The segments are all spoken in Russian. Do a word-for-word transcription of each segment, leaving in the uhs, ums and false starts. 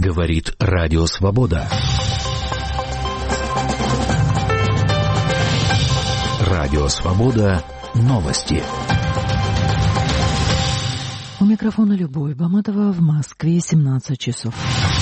Говорит Радио Свобода. Радио Свобода. Новости. У микрофона Любовь Баматова, в Москве семнадцать часов.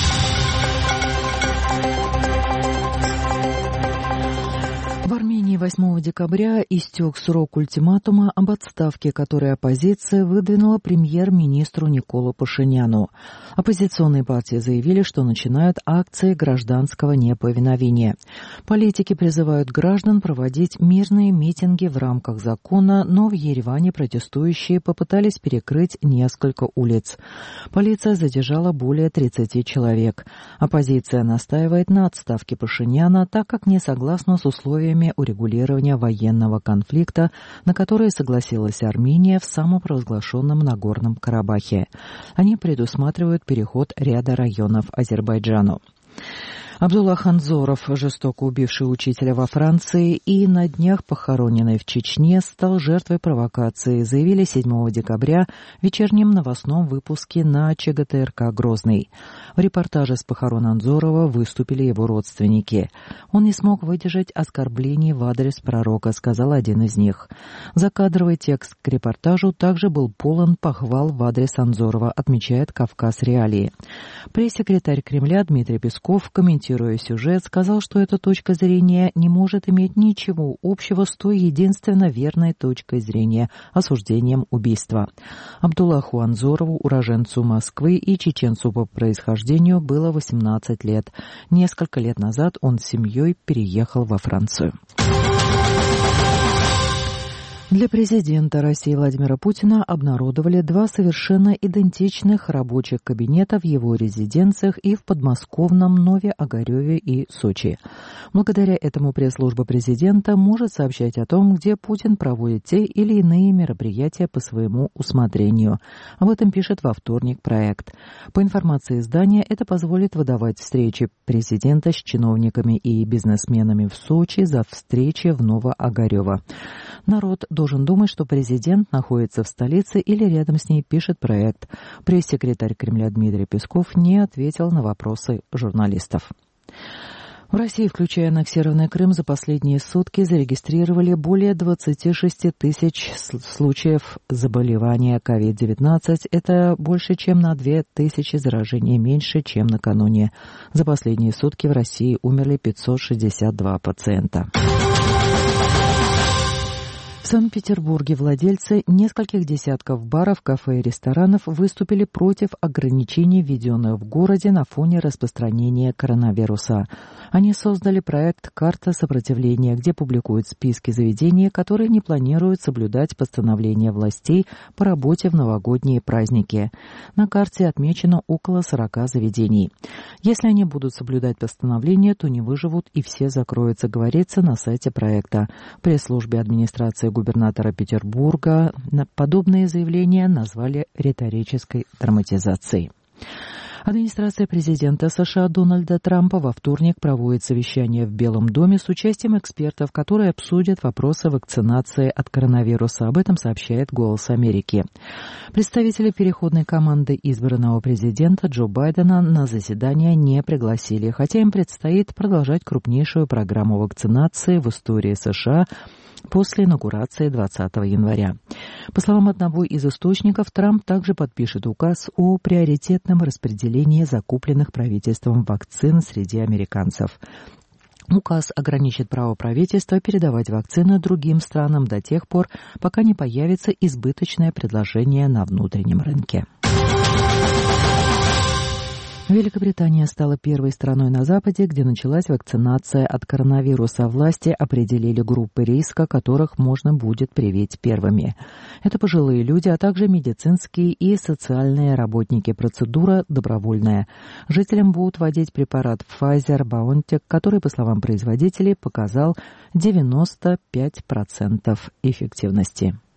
В Армении восьмого декабря истек срок ультиматума об отставке, который оппозиция выдвинула премьер-министру Николу Пашиняну. Оппозиционные партии заявили, что начинают акции гражданского неповиновения. Политики призывают граждан проводить мирные митинги в рамках закона, но в Ереване протестующие попытались перекрыть несколько улиц. Полиция задержала более тридцати человек. Оппозиция настаивает на отставке Пашиняна, так как не согласна с условиями урегулирования военного конфликта, на которые согласилась Армения в самопровозглашенном Нагорном Карабахе. Они предусматривают переход ряда районов Азербайджану. Абдулла Ханзоров, жестоко убивший учителя во Франции и на днях похороненный в Чечне, стал жертвой провокации, заявили седьмого декабря в вечернем новостном выпуске на ЧГТРК «Грозный». В репортаже с похорон Анзорова выступили его родственники. «Он не смог выдержать оскорблений в адрес пророка», — сказал один из них. Закадровый текст к репортажу также был полон похвал в адрес Анзорова, отмечает «Кавказ Реалии». Пресс-секретарь Кремля Дмитрий Песков, комментируя сюжет, сказал, что эта точка зрения не может иметь ничего общего с той единственно верной точкой зрения — осуждением убийства. Абдуллаху Анзорову, уроженцу Москвы и чеченцу по происхождению, было восемнадцать лет. Несколько лет назад он с семьей переехал во Францию. Для президента России Владимира Путина обнародовали два совершенно идентичных рабочих кабинета в его резиденциях и в подмосковном Нове-Огареве и Сочи. Благодаря этому пресс-служба президента может сообщать о том, где Путин проводит те или иные мероприятия по своему усмотрению. Об этом пишет во вторник проект. По информации издания, это позволит выдавать встречи президента с чиновниками и бизнесменами в Сочи за встречи в Ново-Огарево. Народ должен думать, что президент находится в столице или рядом с ней, пишет проект. Пресс-секретарь Кремля Дмитрий Песков не ответил на вопросы журналистов. В России, включая аннексированный Крым, за последние сутки зарегистрировали более двадцати шести тысяч случаев заболевания ковид девятнадцать. Это больше, чем на две тысячи заражений меньше, чем накануне. За последние сутки в России умерли пятьсот шестьдесят два пациента. В Санкт-Петербурге владельцы нескольких десятков баров, кафе и ресторанов выступили против ограничений, введенных в городе на фоне распространения коронавируса. Они создали проект «Карта сопротивления», где публикуют списки заведений, которые не планируют соблюдать постановления властей по работе в новогодние праздники. На карте отмечено около сорока заведений. Если они будут соблюдать постановления, то не выживут и все закроются, говорится на сайте проекта. В пресс-службе администрации губернатора Петербурга подобные заявления назвали риторической драматизацией. Администрация президента США Дональда Трампа во вторник проводит совещание в Белом доме с участием экспертов, которые обсудят вопросы вакцинации от коронавируса. Об этом сообщает «Голос Америки». Представители переходной команды избранного президента Джо Байдена на заседание не пригласили, хотя им предстоит продолжать крупнейшую программу вакцинации в истории США после инаугурации двадцатого января. По словам одного из источников, Трамп также подпишет указ о приоритетном распределении закупленных правительством вакцин среди американцев. Указ ограничит право правительства передавать вакцины другим странам до тех пор, пока не появится избыточное предложение на внутреннем рынке. Великобритания стала первой страной на Западе, где началась вакцинация от коронавируса. Власти определили группы риска, которых можно будет привить первыми. Это пожилые люди, а также медицинские и социальные работники. Процедура добровольная. Жителям будут вводить препарат Pfizer-BioNTech, который, по словам производителей, показал девяносто пять процентов эффективности.